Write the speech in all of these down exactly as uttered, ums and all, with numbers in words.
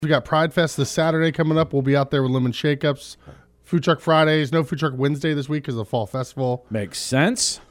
We got Pride Fest this Saturday coming up. We'll be out there with Lemon Shake-Ups. Food Truck Fridays. No Food Truck Wednesday this week because of the Fall Festival. Makes sense.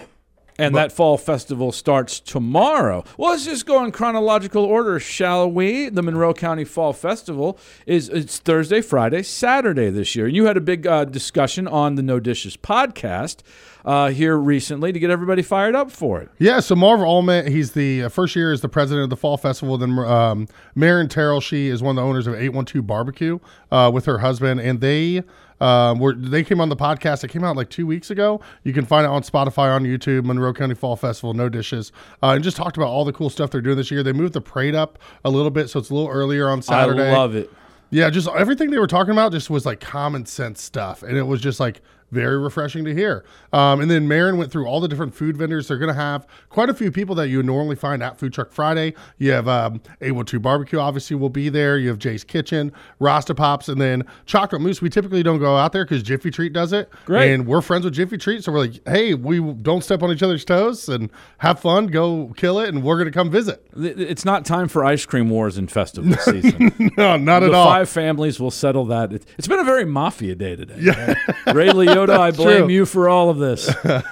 And but, that Fall Festival starts tomorrow. Well, let's just go in chronological order, shall we? The Monroe County Fall Festival is it's Thursday, Friday, Saturday this year. And you had a big uh, discussion on the No Dishes podcast uh, here recently to get everybody fired up for it. Yeah, so Marv Allman, he's the uh, first year as the president of the Fall Festival. Then um, Maren Terrell, she is one of the owners of eight one two Barbecue uh, with her husband. And they... Um, where they came on the podcast. It came out like two weeks ago. You can find it on Spotify, on YouTube, Monroe County Fall Festival, No Dishes, uh, and just talked about all the cool stuff they're doing this year. They moved the parade up a little bit, so it's a little earlier on Saturday. I love it. Yeah, just everything they were talking about just was like common sense stuff, and it was just like very refreshing to hear. Um, and then Maren went through all the different food vendors. They're going to have quite a few people that you would normally find at Food Truck Friday. You have um, eight one two Barbecue, obviously, will be there. You have Jay's Kitchen, Rasta Pops, and then Chocolate Mousse. We typically don't go out there because Jiffy Treat does it. Great. And we're friends with Jiffy Treat, so we're like, hey, we don't step on each other's toes and have fun, go kill it, and we're going to come visit. It's not time for ice cream wars in festival season. No, not the at all. The five families will settle that. It, it's been a very mafia day today. Yeah. Right? Ray Liotta, I blame true. you for all of this.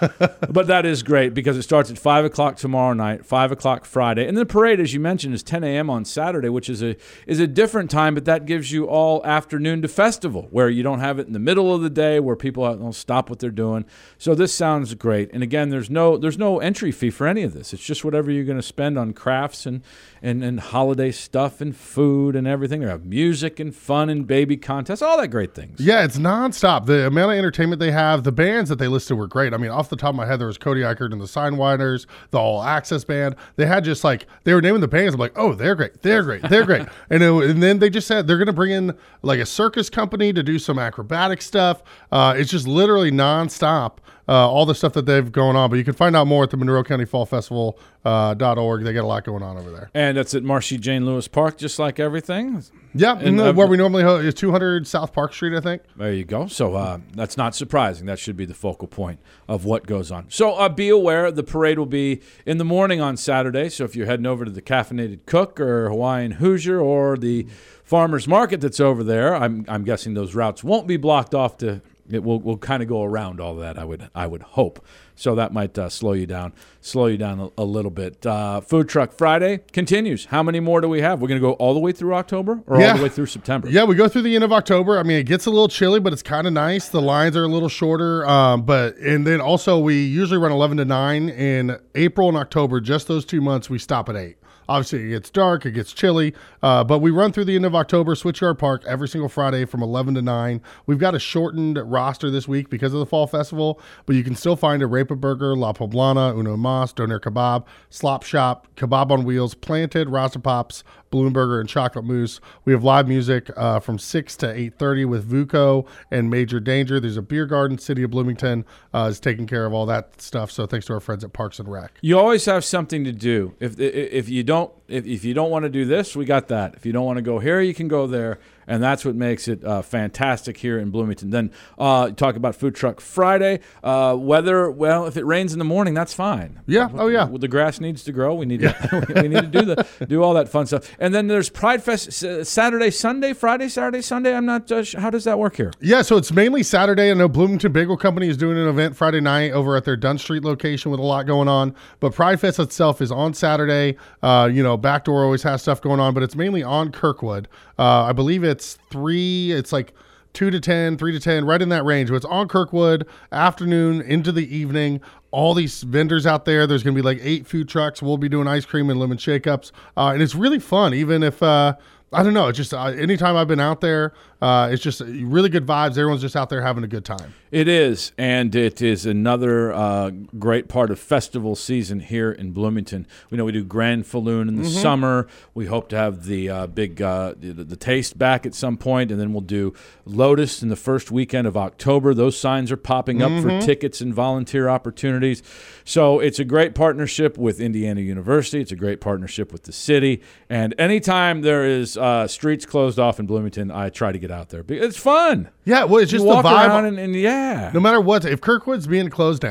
But that is great because it starts at five o'clock tomorrow night, five o'clock Friday. And the parade, as you mentioned, is ten a.m. on Saturday, which is a is a different time, but that gives you all afternoon to festival, where you don't have it in the middle of the day where people don't stop what they're doing. So this sounds great. And again, there's no there's no entry fee for any of this. It's just whatever you're going to spend on crafts and, and, and holiday stuff and food and everything. They have music and fun and baby contests, all that great things. Yeah, it's nonstop. The amount of entertainment they have, the bands that they listed were great. I mean, off the top of my head, there was Cody Eichert and the Signwinders, the All Access Band. They had just like, they were naming the bands. I'm like, oh, they're great. They're great. They're great. and, it, and then they just said they're going to bring in like a circus company to do some acrobatic stuff. Uh, it's just literally nonstop. Uh, all the stuff that they've going on. But you can find out more at the Monroe County Fall Festival uh, dot org. They got a lot going on over there. And that's at Marcy Jane Lewis Park, just like everything. Yeah, and, uh, where we normally ho- is two hundred South Park Street, I think. There you go. So uh, that's not surprising. That should be the focal point of what goes on. So uh, be aware, the parade will be in the morning on Saturday. So if you're heading over to the Caffeinated Cook or Hawaiian Hoosier or the Farmers Market that's over there, I'm, I'm guessing those routes won't be blocked off to... It will will kind of go around all of that, I would I would hope. So that might uh, slow you down, slow you down a, a little bit. Uh, Food Truck Friday continues. How many more do we have? We're going to go all the way through October or yeah. all the way through September? Yeah, we go through the end of October. I mean, it gets a little chilly, but it's kind of nice. The lines are a little shorter. Um, but and then also we usually run eleven to nine in April and October. Just those two months, we stop at eight. Obviously, it gets dark, it gets chilly, uh, but we run through the end of October, Switchyard Park, every single Friday from eleven to nine. We've got a shortened roster this week because of the Fall Festival, but you can still find a Rapa Burger, La Poblana, Uno Mas, Doner Kebab, Slop Shop, Kebab on Wheels, Planted, Rasta Pops, Bloomburger, and Chocolate Mousse. We have live music uh, from six to eight thirty with Vuko and Major Danger. There's a beer garden. City of Bloomington uh, is taking care of all that stuff, so thanks to our friends at Parks and Rec. You always have something to do. If if you don't if, if you don't want to do this, we got that. If you don't want to go here, you can go there. And that's what makes it uh, fantastic here in Bloomington. Then uh, talk about Food Truck Friday. Uh, weather, well, if it rains in the morning, that's fine. Yeah. Oh, yeah. The grass needs to grow. We need yeah. to, we need to do the do all that fun stuff. And then there's Pride Fest Saturday, Sunday, Friday, Saturday, Sunday. I'm not. Uh, how does that work here? Yeah. So it's mainly Saturday. I know Bloomington Bagel Company is doing an event Friday night over at their Dunn Street location with a lot going on. But Pride Fest itself is on Saturday. Uh, you know, Backdoor always has stuff going on, but it's mainly on Kirkwood. Uh, I believe it's three, it's like two to ten, three to ten, right in that range. But it's on Kirkwood, afternoon into the evening. All these vendors out there. There's going to be like eight food trucks. We'll be doing ice cream and lemon shake-ups. Uh, and it's really fun, even if, uh, I don't know, it's just uh, anytime I've been out there, uh, it's just really good vibes. Everyone's just out there having a good time. It is, and it is another uh, great part of festival season here in Bloomington. We know we do Grand Falloon in the mm-hmm. summer. We hope to have the uh, big uh, the, the Taste back at some point, and then we'll do Lotus in the first weekend of October. Those signs are popping up mm-hmm. for tickets and volunteer opportunities. So it's a great partnership with Indiana University. It's a great partnership with the city. And anytime there is uh, streets closed off in Bloomington, I try to get out there. It's fun. Yeah, well, it's just you the walk vibe. Around and, and yeah. No matter what, if Kirkwood's being closed down,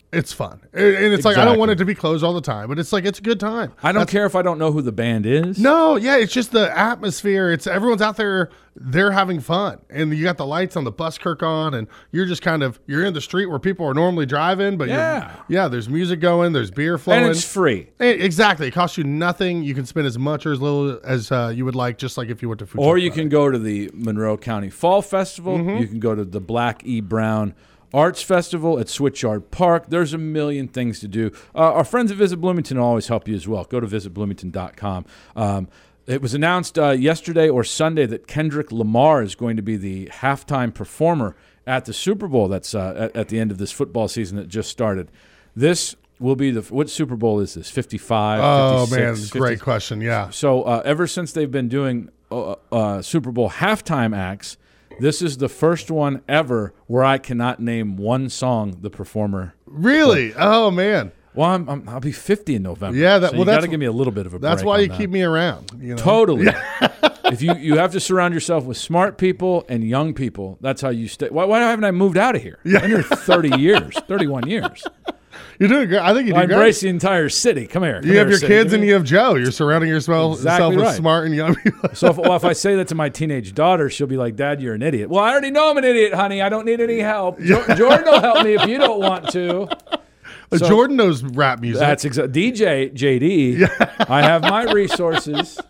It's fun. And it's Exactly. like, I don't want it to be closed all the time, but it's like, it's a good time. I don't That's, care if I don't know who the band is. No, yeah, it's just the atmosphere. It's everyone's out there, they're having fun. And you got the lights on the bus kirk on, and you're just kind of, you're in the street where people are normally driving, but Yeah. you're, yeah, there's music going, there's beer flowing. And it's free. Eh, Exactly. It costs you nothing. You can spend as much or as little as uh, you would like, just like if you went to food. Or Truck you Friday. can go to the Monroe County Fall Festival. Mm-hmm. You can go to the Black E. Brown Arts Festival at Switchyard Park. There's a million things to do. Uh, our friends at Visit Bloomington will always help you as well. Go to visit bloomington dot com. Um, it was announced uh, yesterday or Sunday that Kendrick Lamar is going to be the halftime performer at the Super Bowl that's uh, at, at the end of this football season that just started. This will be the – what Super Bowl is this, fifty-five, Oh, fifty-six, man. fifty Great question. Yeah. So uh, ever since they've been doing uh, uh, Super Bowl halftime acts, this is the first one ever where I cannot name one song the performer. Really? Oh, man. Well, I'm, I'm, I'll be fifty in November. Yeah, that- so well, you got to that's- give me a little bit of a That's break why on you that. keep me around. You know? Totally. If you, you have to surround yourself with smart people and young people, that's how you stay. Why, why haven't I moved out of here? Yeah. I'm here thirty years, thirty-one years. You're doing good. I think you do I great. embrace the entire city. Come here. Come You have here, your city. kids Give and me- you have Joe. You're surrounding yourself, Exactly yourself with right. smart and young people. So if, well, if I say that to my teenage daughter, she'll be like, Dad, you're an idiot. Well, I already know I'm an idiot, honey. I don't need any help. Jo- Jordan will help me if you don't want to. But So- Jordan knows rap music. That's exactly. D J, J D, I have my resources.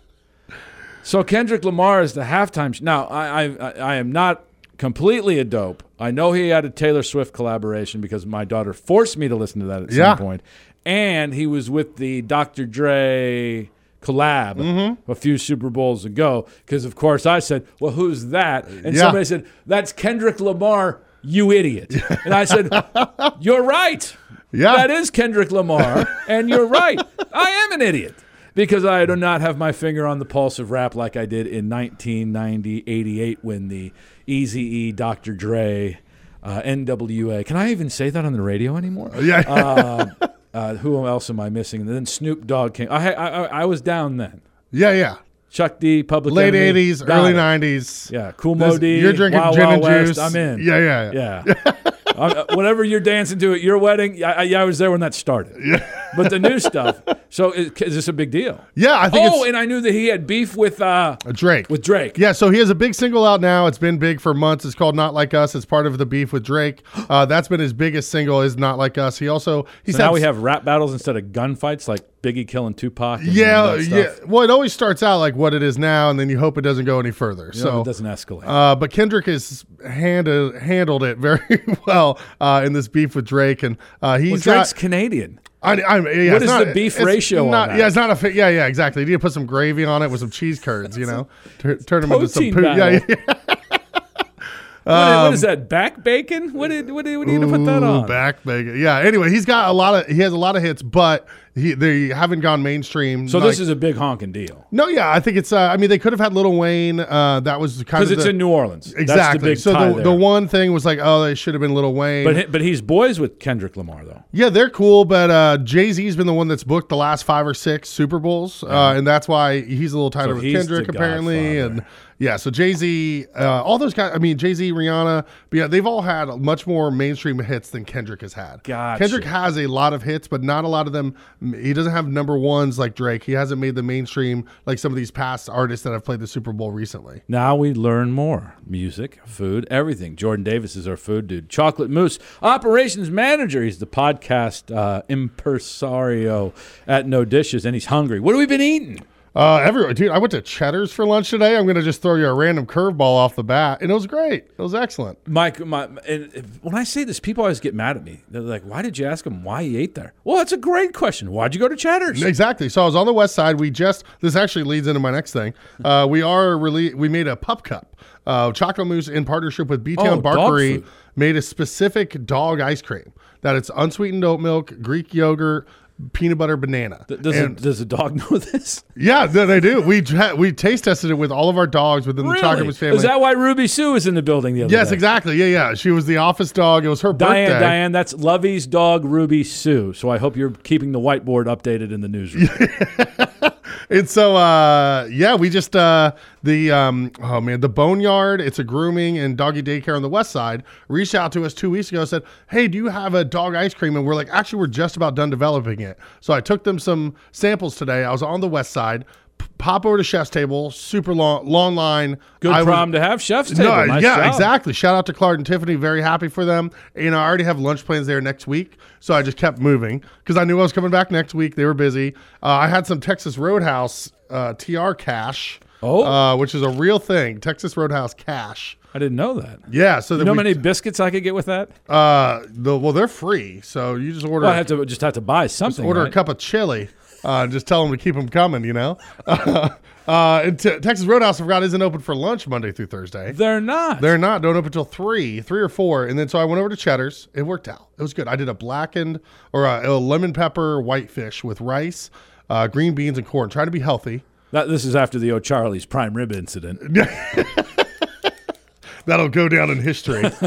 So Kendrick Lamar is the halftime. Sh- now, I, I, I am not completely a dope. I know he had a Taylor Swift collaboration because my daughter forced me to listen to that at Yeah. some point. And he was with the Doctor Dre collab Mm-hmm. a few Super Bowls ago because, of course, I said, well, who's that? And Yeah. somebody said, that's Kendrick Lamar, you idiot. And I said, you're right. Yeah. That is Kendrick Lamar, and you're right. I am an idiot because I do not have my finger on the pulse of rap like I did in nineteen ninety, eighty-eight when the Eazy-E, Doctor Dre, uh, N W A. Can I even say that on the radio anymore? Yeah. Uh, uh, who else am I missing? And then Snoop Dogg came. I, I, I, I was down then. yeah, yeah. Chuck D, Public Late Enemy, eighties, got early it. nineties. Yeah, Cool This- Mo D. You're drinking Wild gin Wild and West, juice. I'm in. Yeah, yeah, yeah. Yeah. uh, whatever you're dancing to at your wedding, I, I, I was there when that started. Yeah. But the new stuff. So is, is this a big deal? Yeah, I think Oh, it's and I knew that he had beef with uh, Drake. with Drake. Yeah, so he has a big single out now. It's been big for months. It's called "Not Like Us." It's part of the beef with Drake. Uh, that's been his biggest single. Is "Not Like Us." He also he's So now had we have rap battles instead of gunfights, like Biggie killing Tupac. And yeah, all that yeah. stuff. Well, it always starts out like what it is now, and then you hope it doesn't go any further. You know, so it doesn't escalate. Uh, but Kendrick has handled handled it very well uh, in this beef with Drake, and uh, he's well, Drake's got, Canadian. I, I'm, yeah, What it's is not- the beef it's ratio on Not, that? Yeah, it's not a fi- yeah, yeah, exactly. You need to put some gravy on it with some cheese curds, you know, Tur- turn them into some Protein poo. Yeah, battle. yeah. What, what is that? Back bacon? What did what did what are you gonna put that Ooh, on? back bacon. Yeah. Anyway, he's got a lot of he has a lot of hits, but he they haven't gone mainstream. So like- this is a big honking deal no, yeah. I think it's. Uh, I mean, they could have had Lil Wayne. Uh, that was kind because of it's the, in New Orleans. That's the exactly. big so tie the there. the one thing was like, oh, they should have been Lil Wayne. But he- but he's boys with Kendrick Lamar though. Yeah, they're cool, but uh, Jay Z's been the one that's booked the last five or six Super Bowls, uh, and that's why he's a little tighter So with he's Kendrick the apparently. godfather. And yeah, so Jay Z, uh, all those guys. I mean, Jay Z, Rihanna, but yeah, they've all had much more mainstream hits than Kendrick has had. Gotcha. Kendrick has a lot of hits, but not a lot of them. He doesn't have number ones like Drake. He hasn't made the mainstream like some of these past artists that have played the Super Bowl recently. Now we learn more. Music, food, everything. Jordan Davis is our food dude. Chocolate Moose, operations manager. He's the podcast uh, impresario at No Dishes, and he's hungry. What have we been eating? Uh, everyone, dude, I went to Cheddar's for lunch today. I'm gonna just throw you a random curveball off the bat, and it was great. It was excellent. Mike, my, and if- when I say this, people always get mad at me. They're like, why did you ask him why he ate there? Well, that's a great question. Why'd you go to Cheddar's? Exactly. So I was on the west side. We just this actually leads into my next thing. Uh, we are really we made a pup cup. Uh, Chocolate Moose in partnership with B Town Oh, dog Barkery food. made a specific dog ice cream that it's unsweetened oat milk, Greek yogurt, peanut butter, banana. Does, And- a, does a dog know this? yeah, th- they do. We tra- we taste tested it with all of our dogs within the Chocolate Moose family. Is that why Ruby Sue was in the building the other yes, day? exactly. Yeah, yeah. She was the office dog. It was her Diane, birthday. Diane, that's Lovey's dog, Ruby Sue. So I hope you're keeping the whiteboard updated in the newsroom. And so, uh, yeah, we just, uh, the, um, oh man, the Boneyard, it's a grooming and doggy daycare on the west side, reached out to us two weeks ago, said, hey, do you have a dog ice cream? And we're like, actually, we're just about done developing it. So I took them some samples today. I was on the west side, p- pop over to Chef's Table, super long, long line. Good I problem was, to have, Chef's Table. No, Nice yeah, job. exactly. Shout out to Clark and Tiffany. Very happy for them. You know, I already have lunch plans there next week, so I just kept moving because I knew I was coming back next week. They were busy. Uh, I had some Texas Roadhouse uh, T R cash, Oh. uh, which is a real thing. Texas Roadhouse cash. I didn't know that. Yeah. So You that know how we, many biscuits I could get with that? Uh, the, well, they're free, so you just order. Well, I have to just have to buy just something. order right? a cup of chili. Uh, and just tell them to keep them coming. You know. uh, and t- Texas Roadhouse, I forgot, isn't open for lunch Monday through Thursday. They're not. They're not. Don't open until three, three or four. And then so I went over to Cheddar's. It worked out. It was good. I did a blackened or a, a lemon pepper whitefish with rice, uh, green beans, and corn. Trying to be healthy. That, this is after the O'Charlie's prime rib incident. That'll go down in history. um,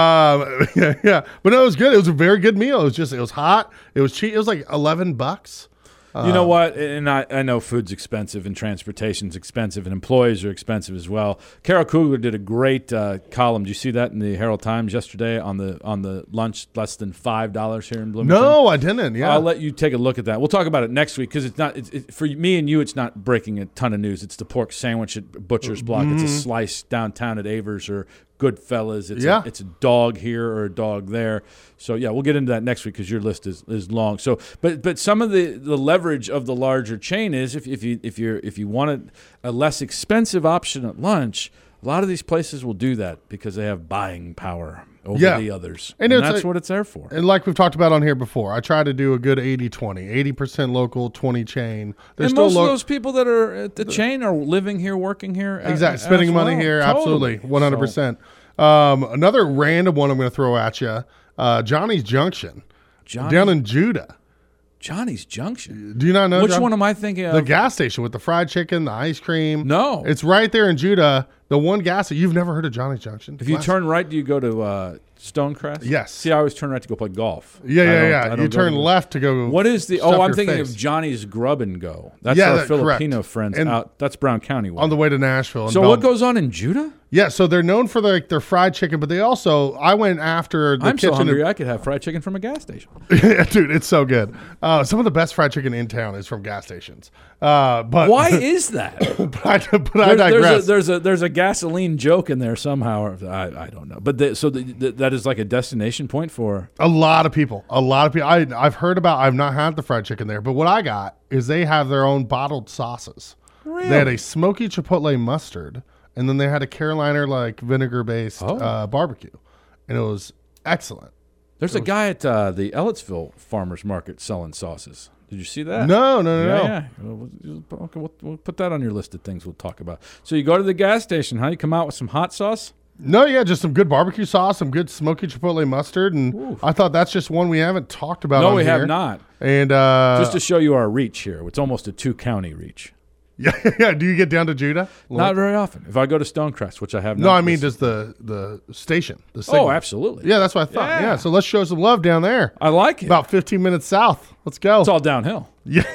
yeah, yeah, but no, it was good. It was a very good meal. It was just, it was hot. It was cheap. It was like eleven bucks. You know what? And I, I know food's expensive and transportation's expensive and employees are expensive as well. Carol Kugler did a great uh, column. Did you see that in the Herald Times yesterday on the on the lunch less than five dollars here in Bloomington? No, I didn't. Yeah, I'll let you take a look at that. We'll talk about it next week because it's not it's, it, for me and you. It's not breaking a ton of news. It's the pork sandwich at Butcher's Block. Mm-hmm. It's a slice downtown at Avers or Goodfellas. It's Yeah. a, it's a dog here or a dog there. So yeah, we'll get into that next week because your list is, is long. So, but but some of the, the leverage of the larger chain is if if you if you if you wanted a less expensive option at lunch, a lot of these places will do that because they have buying power over Yeah. the others, And and, it's that's a- what it's there for. And like we've talked about on here before, I try to do a good eighty twenty, eighty percent local, twenty chain. There's And still most lo- of those people that are at the chain are living here, working here, a- Exactly. as Spending money well. here. Totally. Absolutely. one hundred percent. Um, another random one I'm going to throw at you. Uh, Johnny's Junction Johnny, down in Judah. Johnny's Junction. Do you not know? Which John? one am I thinking of? The gas station with the fried chicken, the ice cream. No. It's right there in Judah. The one gas you've never heard of Johnny's Junction. If you Last- turn right, do you go to uh, Stonecrest? Yes. See, I always turn right to go play golf. Yeah, I yeah, don't- I yeah. don't You go turn to- left to go. What is the? stuff Oh, I'm your thinking face. of Johnny's Grub and Go. That's Yeah, our that- correct. Filipino friends And- out. That's Brown County way. on the way to Nashville. and so Bel- what goes on in Judah? Yeah, so they're known for their, their fried chicken, but they also I went after the I'm so kitchen. hungry I could have fried chicken from a gas station. Dude, it's so good. Uh, some of the best fried chicken in town is from gas stations. Uh, but Why is that? but I, but I There's, digress. there's, a, there's a there's a gasoline joke in there somehow. I, I don't know, but the, so the, the, that is like a destination point for. A lot of people. A lot of people. I, I've heard about. I've not had the fried chicken there, but what I got is they have their own bottled sauces. Really? They had a smoky chipotle mustard, and then they had a Carolina like vinegar based Oh. uh, barbecue, and it was excellent. There's a guy at uh, the Ellettsville Farmers Market selling sauces. Did you see that? No, no, no, Yeah, no. yeah. Well, we'll- Okay, we'll, we'll put that on your list of things we'll talk about. So you go to the gas station, huh? You come out with some hot sauce. No, yeah, just some good barbecue sauce, some good smoky chipotle mustard, and Oof. I thought that's just one we haven't talked about. No, on we here. have not. And uh, Just to show you our reach here, it's almost a two-county reach. yeah, yeah. Do you get down to Judah? Not very often. If I go to Stonecrest, which I have not. No, I mean this- just the the station, the oh, signal. absolutely. Yeah, that's what I thought. Yeah. Yeah. So let's show some love down there. I like it. About fifteen minutes south. Let's go. It's all downhill.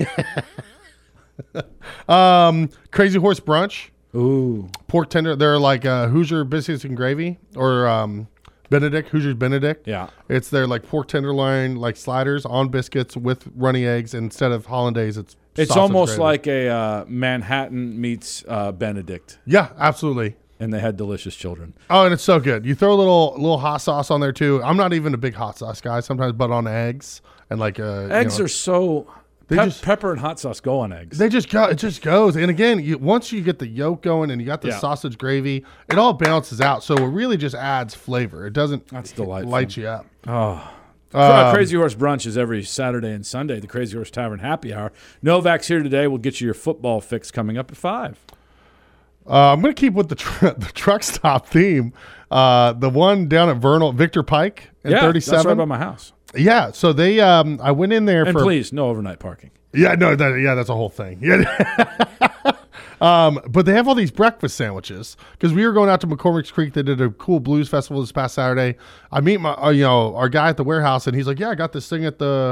um, Crazy Horse Brunch, Ooh. pork tender. They're like uh, Hoosier biscuits and gravy, or um, Benedict Hoosier's Benedict. Yeah. It's their like pork tenderloin like sliders on biscuits with runny eggs. And instead of hollandaise, it's It's sausage almost gravy. like a uh, Manhattan meets uh, Benedict, Yeah, absolutely. and they had delicious children. Oh, and it's so good. You throw a little little hot sauce on there too. I'm not even a big hot sauce guy. Sometimes, but on eggs and like uh, Eggs you know, are so. They Pep- just- pepper and hot sauce go on eggs. They just go. It just goes. And again, you, once you get the yolk going and you got the Yeah. sausage gravy, it all balances out. So it really just adds flavor. It doesn't That's delightful. light you up. Oh. Um, Crazy Horse Brunch is every Saturday and Sunday. The Crazy Horse Tavern Happy Hour. Novak's here today. We'll get you your football fix coming up at five. Uh, I'm going to keep with the, tr- the truck stop theme. Uh, the one down at Vernal, Victor Pike at Yeah, thirty-seven. that's right by my house. Yeah. So they, um, I went in there And for. please, no overnight parking. Yeah, no, that, yeah, that's a whole thing. Yeah. um, but they have all these breakfast sandwiches because we were going out to McCormick's Creek. They did a cool blues festival this past Saturday. I meet my, uh, you know, our guy at the warehouse, and he's like, "Yeah, I got this thing at the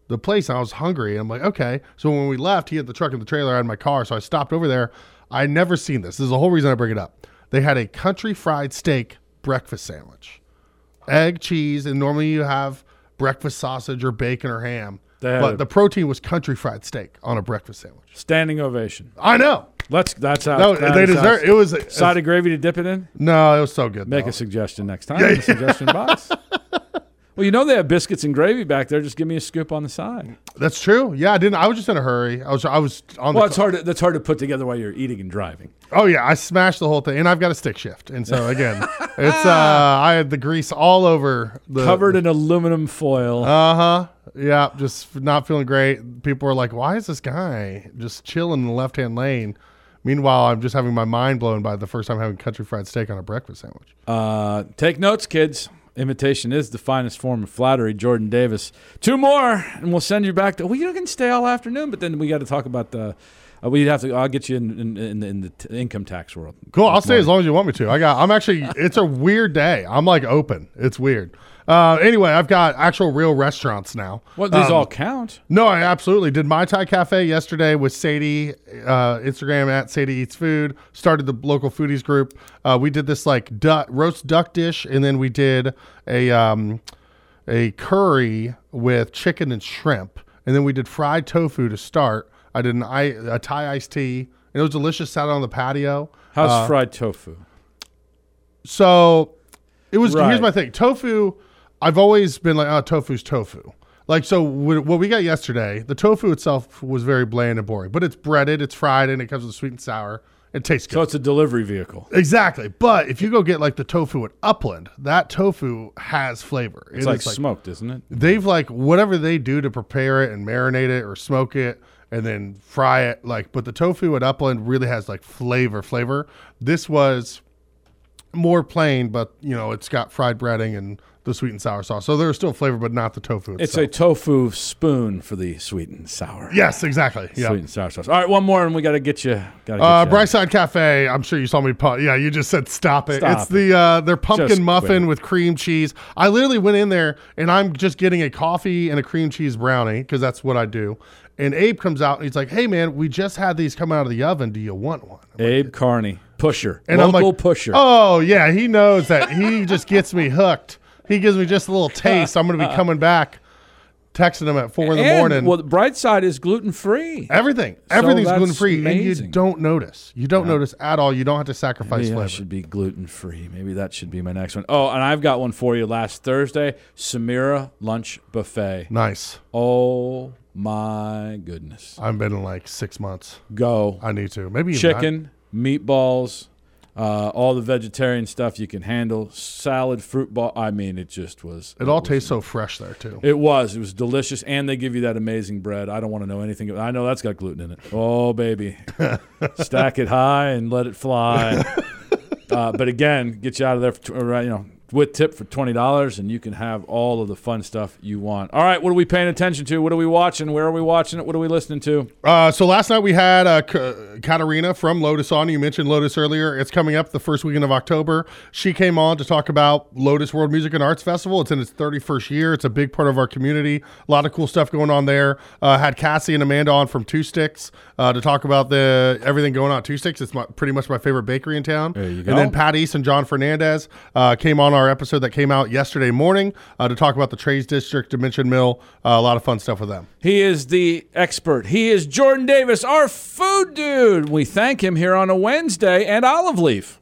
the place. And I was hungry. And I'm like, okay. So when we left, he had the truck and the trailer. I had my car. So I stopped over there. I had never seen this. This is the whole reason I bring it up. They had a country fried steak breakfast sandwich. Egg, cheese, and normally you have breakfast sausage or bacon or ham. But the protein was country fried steak on a breakfast sandwich. Standing ovation. I know. Let's. That's how. No, that they deserve. It was a, side of gravy to dip it in. No, it was so good. Make though. a suggestion next time. In the suggestion box. Well, you know they have biscuits and gravy back there. Just give me a scoop on the side. That's true. Yeah, I didn't. I was just in a hurry. I was. I was on. Well, the it's hard. To, that's hard to put together while you're eating and driving. Oh yeah, I smashed the whole thing, and I've got a stick shift, and so again, it's. uh I had the grease all over the covered in aluminum foil. Uh huh. Yeah, just not feeling great. People were like, "Why is this guy just chilling in the left hand lane?" Meanwhile, I'm just having my mind blown by the first time having country fried steak on a breakfast sandwich. Uh, take notes, kids. Imitation is the finest form of flattery. Jordan Davis. Two more, and we'll send you back to. Well, you can stay all afternoon, but then we got to talk about the. Uh, we have to. I'll get you in in, in, in the t- income tax world. Cool. I'll stay as long as you want me to. I got. I'm actually. It's a weird day. I'm like open. It's weird. Uh, anyway, I've got actual real restaurants now. Well, these um, all count. No, I absolutely did. Mai Tai Cafe yesterday with Sadie, uh, Instagram at Sadie Eats Food. Started the local foodies group. Uh, we did this like duck, roast duck dish, and then we did a um, a curry with chicken and shrimp, and then we did fried tofu to start. I did an I, a Thai iced tea, and it was delicious. Sat on the patio. How's uh, fried tofu? So it was. Right. Here's my thing. Tofu. I've always been like, oh, tofu's tofu. Like, so what we got yesterday, the tofu itself was very bland and boring, but it's breaded, it's fried, and it comes with sweet and sour. It tastes good. So it's a delivery vehicle. Exactly. But if you go get like the tofu at Upland, that tofu has flavor. It's it like, is like smoked, isn't it? They've like whatever they do to prepare it and marinate it or smoke it and then fry it. Like, but the tofu at Upland really has like flavor, flavor. This was more plain, but you know, it's got fried breading and the sweet and sour sauce. So there's still flavor, but not the tofu itself. It's a tofu spoon for the sweet and sour. Yes, exactly. Yeah. Sweet and sour sauce. All right, one more, and we got to get you. Gotta get Uh, you Brightside Cafe. I'm sure you saw me. Pa- yeah, you just said stop it. Stop it's the uh, their pumpkin Just muffin quit. with cream cheese. I literally went in there and I'm just getting a coffee and a cream cheese brownie because that's what I do. And Abe comes out and he's like, "Hey man, we just had these come out of the oven. Do you want one?" I'm Abe like, Carney, pusher, and local I'm like, pusher. Oh yeah, he knows that. He just gets me hooked. He gives me just a little taste. I'm going to be coming back, texting him at four in the And, morning. Well, the bright side is gluten free. Everything, everything's that's gluten free, and you amazing. don't notice. You don't notice at all. You don't have to sacrifice Maybe I flavor. should be gluten free. Maybe that should be my next one. Oh, and I've got one for you. Last Thursday, Samira Lunch Buffet. Nice. Oh my goodness! I've been in like six months. Go I need to. Maybe even chicken, meatballs, uh, all the vegetarian stuff you can handle. Salad, fruit ball. I mean, it just was. It all was, tastes so fresh there too. It was. It was delicious, and they give you that amazing bread. I don't want to know anything. I know that's got gluten in it. Oh baby, stack it high and let it fly. uh, but again, get you out of there for uh, you know. with tip for twenty dollars, and you can have all of the fun stuff you want. All right, what are we paying attention to? What are we watching? Where are we watching it? What are we listening to? Uh, so last night we had uh, K- Katarina from Lotus on. You mentioned Lotus earlier. It's coming up the first weekend of October. She came on to talk about Lotus World Music and Arts Festival. It's in its thirty-first year. It's a big part of our community. A lot of cool stuff going on there. Uh, had Cassie and Amanda on from Two Sticks uh, to talk about the everything going on at Two Sticks. It's my, pretty much my favorite bakery in town. There you go. And then Pat East and John Fernandez uh, came on our episode that came out yesterday morning uh, to talk about the Trades District, Dimension Mill. Uh, a lot of fun stuff with them. He is the expert. He is Jordan Davis, our food dude. We thank him here on a Wednesday and Olive Leaf.